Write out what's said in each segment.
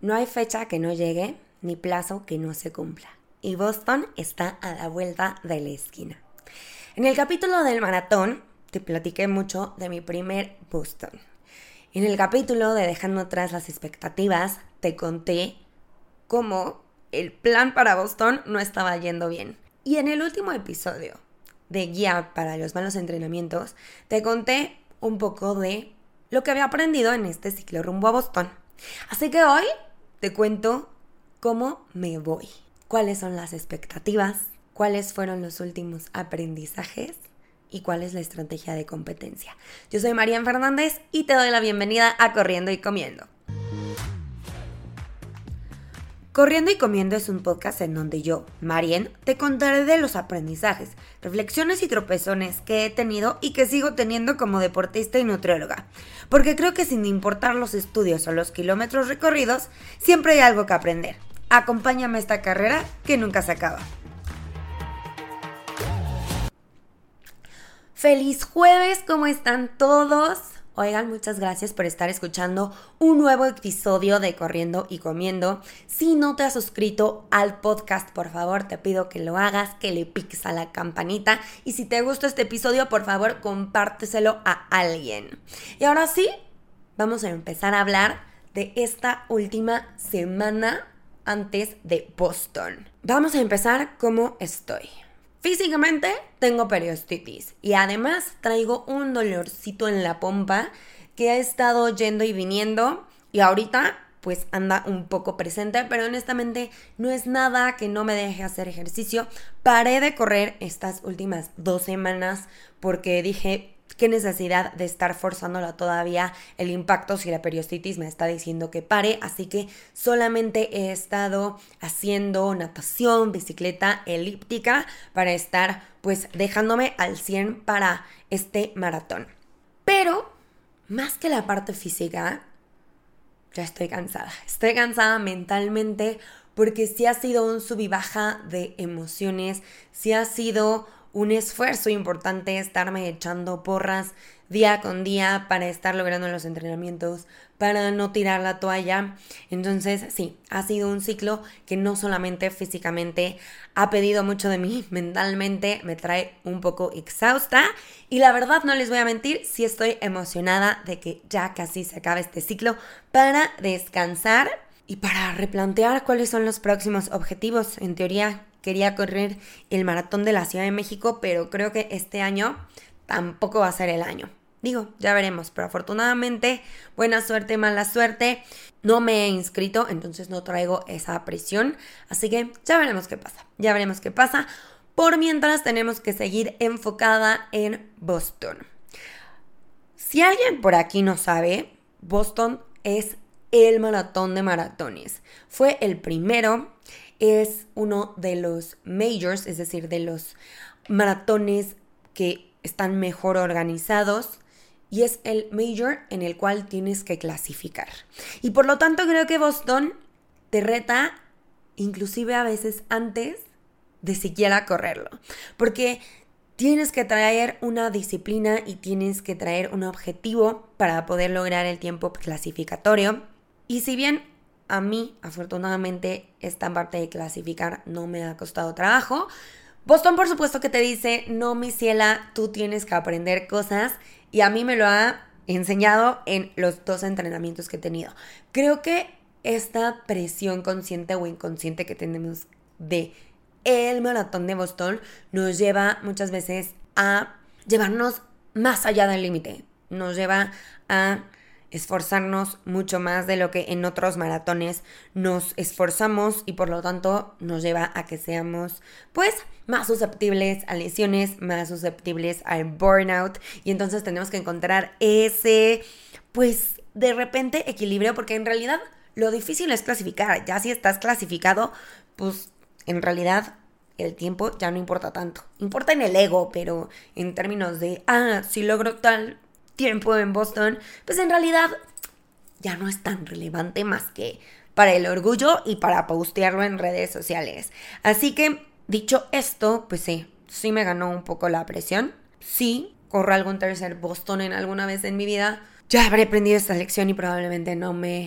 No hay fecha que no llegue, ni plazo que no se cumpla. Y Boston está a la vuelta de la esquina. En el capítulo del maratón, te platiqué mucho de mi primer Boston. En el capítulo de Dejando atrás las expectativas, te conté cómo el plan para Boston no estaba yendo bien. Y en el último episodio de Guía para los malos entrenamientos, te conté un poco de lo que había aprendido en este ciclo rumbo a Boston. Así que hoy te cuento cómo me voy, cuáles son las expectativas, cuáles fueron los últimos aprendizajes y cuál es la estrategia de competencia. Yo soy Marian Fernández y te doy la bienvenida a Corriendo y Comiendo. Corriendo y Comiendo es un podcast en donde yo, Marian, te contaré de los aprendizajes, reflexiones y tropezones que he tenido y que sigo teniendo como deportista y nutrióloga. Porque creo que sin importar los estudios o los kilómetros recorridos, siempre hay algo que aprender. Acompáñame a esta carrera que nunca se acaba. ¡Feliz jueves! ¿Cómo están todos? Oigan, muchas gracias por estar escuchando un nuevo episodio de Corriendo y Comiendo. Si no te has suscrito al podcast, por favor, te pido que lo hagas, que le piques a la campanita. Y si te gustó este episodio, por favor, compárteselo a alguien. Y ahora sí, vamos a empezar a hablar de esta última semana antes de Boston. Vamos a empezar cómo estoy. Físicamente tengo periostitis y además traigo un dolorcito en la pompa que ha estado yendo y viniendo y ahorita pues anda un poco presente, pero honestamente no es nada que no me deje hacer ejercicio. Paré de correr estas últimas 2 semanas porque dije, qué necesidad de estar forzándola todavía el impacto si la periostitis me está diciendo que pare, así que solamente he estado haciendo natación, bicicleta, elíptica para estar pues dejándome al 100 para este maratón. Pero más que la parte física, ya estoy cansada mentalmente porque sí ha sido un sub y baja de emociones, sí ha sido un esfuerzo importante estarme echando porras día con día para estar logrando los entrenamientos, para no tirar la toalla. Entonces, sí, ha sido un ciclo que no solamente físicamente ha pedido mucho de mí, mentalmente me trae un poco exhausta. Y la verdad, no les voy a mentir, sí estoy emocionada de que ya casi se acabe este ciclo para descansar y para replantear cuáles son los próximos objetivos. En teoría, quería correr el maratón de la Ciudad de México, pero creo que este año tampoco va a ser el año. Digo, ya veremos, pero afortunadamente, buena suerte, mala suerte, no me he inscrito, entonces no traigo esa presión. Así que ya veremos qué pasa. Por mientras tenemos que seguir enfocada en Boston. Si alguien por aquí no sabe, Boston es el maratón de maratones. Fue el primero. Es uno de los majors, es decir, de los maratones que están mejor organizados y es el major en el cual tienes que clasificar. Y por lo tanto creo que Boston te reta inclusive a veces antes de siquiera correrlo, porque tienes que traer una disciplina y tienes que traer un objetivo para poder lograr el tiempo clasificatorio. Y si bien a mí, afortunadamente, esta parte de clasificar no me ha costado trabajo, Boston, por supuesto que te dice, no, mi ciela, tú tienes que aprender cosas y a mí me lo ha enseñado en los 2 entrenamientos que he tenido. Creo que esta presión consciente o inconsciente que tenemos de el maratón de Boston nos lleva muchas veces a llevarnos más allá del límite, nos lleva a esforzarnos mucho más de lo que en otros maratones nos esforzamos y por lo tanto nos lleva a que seamos pues más susceptibles a lesiones, más susceptibles al burnout y entonces tenemos que encontrar ese pues de repente equilibrio porque en realidad lo difícil es clasificar, ya si estás clasificado pues en realidad el tiempo ya no importa tanto, importa en el ego, pero en términos de si logro tal tiempo en Boston, pues en realidad ya no es tan relevante más que para el orgullo y para postearlo en redes sociales. Así que, dicho esto, pues sí me ganó un poco la presión. Sí, corro algún tercer Boston en alguna vez en mi vida. Ya habré aprendido esta lección y probablemente no me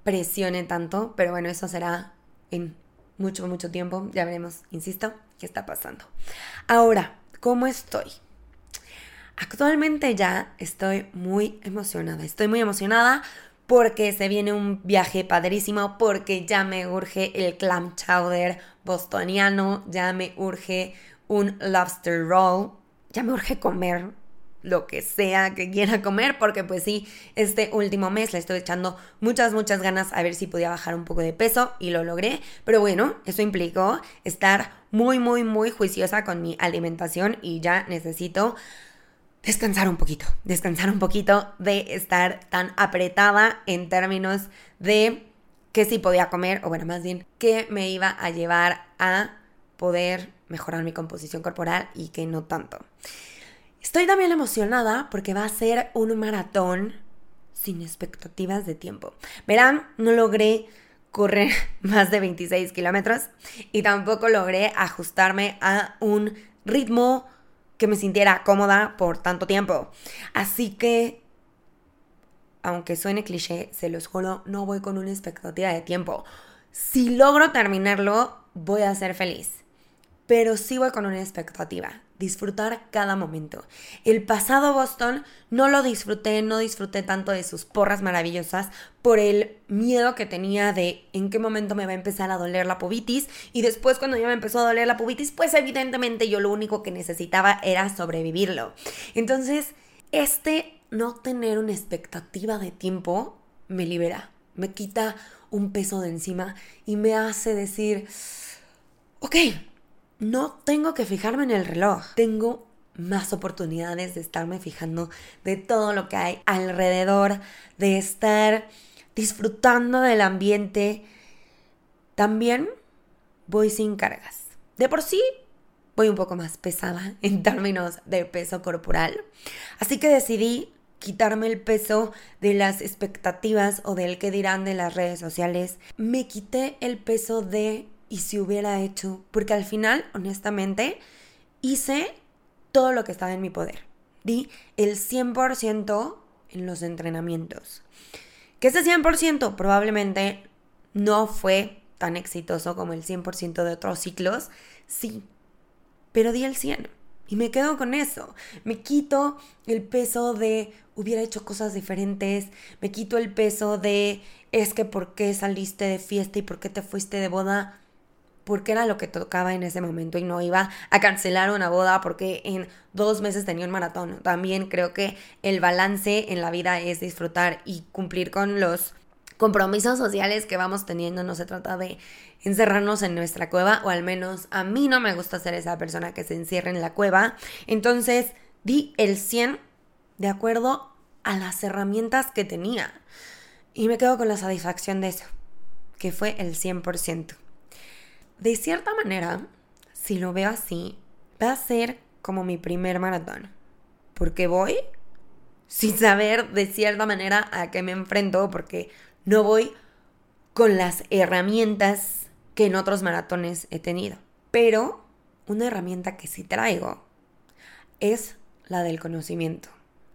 presione tanto, pero bueno, eso será en mucho, mucho tiempo. Ya veremos, insisto, qué está pasando. Ahora, ¿cómo estoy? Actualmente ya estoy muy emocionada. Estoy muy emocionada porque se viene un viaje padrísimo, porque ya me urge el clam chowder bostoniano, ya me urge un lobster roll, ya me urge comer lo que sea que quiera comer, porque pues sí, este último mes le estoy echando muchas, muchas ganas a ver si podía bajar un poco de peso y lo logré, pero bueno, eso implicó estar muy, muy, muy juiciosa con mi alimentación y ya necesito descansar un poquito de estar tan apretada en términos de qué sí podía comer, o bueno, más bien, qué me iba a llevar a poder mejorar mi composición corporal y que no tanto. Estoy también emocionada porque va a ser un maratón sin expectativas de tiempo. Verán, no logré correr más de 26 kilómetros y tampoco logré ajustarme a un ritmo que me sintiera cómoda por tanto tiempo. Así que, aunque suene cliché, se los juro, no voy con una expectativa de tiempo. Si logro terminarlo, voy a ser feliz. Pero sí voy con una expectativa, disfrutar cada momento. El pasado Boston no lo disfruté, no disfruté tanto de sus porras maravillosas por el miedo que tenía de en qué momento me va a empezar a doler la pubitis, y después cuando ya me empezó a doler la pubitis, pues evidentemente yo lo único que necesitaba era sobrevivirlo. Entonces, no tener una expectativa de tiempo me libera, me quita un peso de encima y me hace decir, ok, no tengo que fijarme en el reloj. Tengo más oportunidades de estarme fijando de todo lo que hay alrededor, de estar disfrutando del ambiente. También voy sin cargas. De por sí, voy un poco más pesada en términos de peso corporal. Así que decidí quitarme el peso de las expectativas o del qué dirán de las redes sociales. Me quité el peso de y si hubiera hecho, porque al final, honestamente, hice todo lo que estaba en mi poder. Di el 100% en los entrenamientos. Que ese 100% probablemente no fue tan exitoso como el 100% de otros ciclos, sí, pero di el 100%. Y me quedo con eso. Me quito el peso de hubiera hecho cosas diferentes. Me quito el peso de es que por qué saliste de fiesta y por qué te fuiste de boda. Porque era lo que tocaba en ese momento y no iba a cancelar una boda porque en 2 meses tenía un maratón. También creo que el balance en la vida es disfrutar y cumplir con los compromisos sociales que vamos teniendo. No se trata de encerrarnos en nuestra cueva, o al menos a mí no me gusta ser esa persona que se encierra en la cueva. Entonces di el 100 de acuerdo a las herramientas que tenía y me quedo con la satisfacción de eso, que fue el 100%. De cierta manera, si lo veo así, va a ser como mi primer maratón. Porque voy sin saber de cierta manera a qué me enfrento, porque no voy con las herramientas que en otros maratones he tenido. Pero una herramienta que sí traigo es la del conocimiento.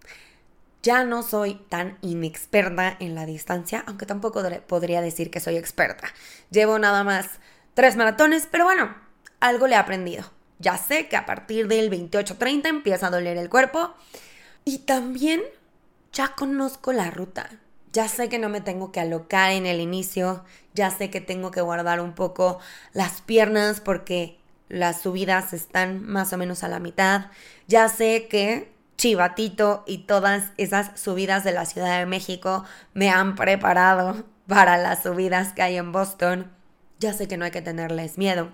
Ya no soy tan inexperta en la distancia, aunque tampoco podría decir que soy experta. Llevo nada más 3 maratones, pero bueno, algo le he aprendido. Ya sé que a partir del 28-30 empieza a doler el cuerpo y también ya conozco la ruta. Ya sé que no me tengo que alocar en el inicio, ya sé que tengo que guardar un poco las piernas porque las subidas están más o menos a la mitad. Ya sé que Chivatito y todas esas subidas de la Ciudad de México me han preparado para las subidas que hay en Boston. Ya sé que no hay que tenerles miedo.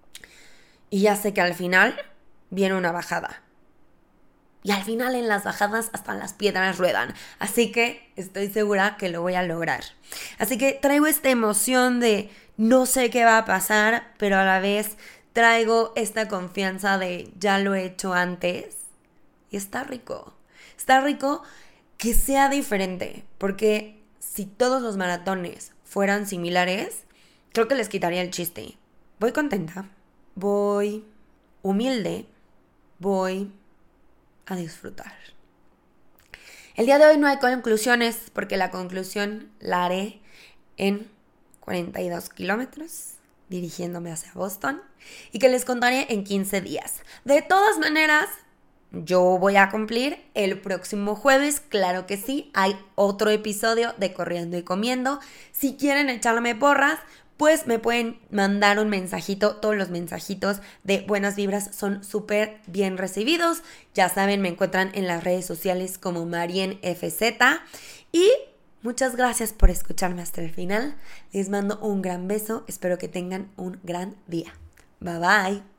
Y ya sé que al final viene una bajada. Y al final en las bajadas hasta las piedras ruedan. Así que estoy segura que lo voy a lograr. Así que traigo esta emoción de no sé qué va a pasar, pero a la vez traigo esta confianza de ya lo he hecho antes. Y está rico. Está rico que sea diferente. Porque si todos los maratones fueran similares, creo que les quitaría el chiste. Voy contenta, voy humilde, voy a disfrutar. El día de hoy no hay conclusiones porque la conclusión la haré en 42 kilómetros dirigiéndome hacia Boston y que les contaré en 15 días. De todas maneras, yo voy a cumplir el próximo jueves, claro que sí, hay otro episodio de Corriendo y Comiendo. Si quieren echarme porras, pues me pueden mandar un mensajito. Todos los mensajitos de buenas vibras son súper bien recibidos. Ya saben, me encuentran en las redes sociales como MarienFZ. Y muchas gracias por escucharme hasta el final. Les mando un gran beso. Espero que tengan un gran día. Bye bye.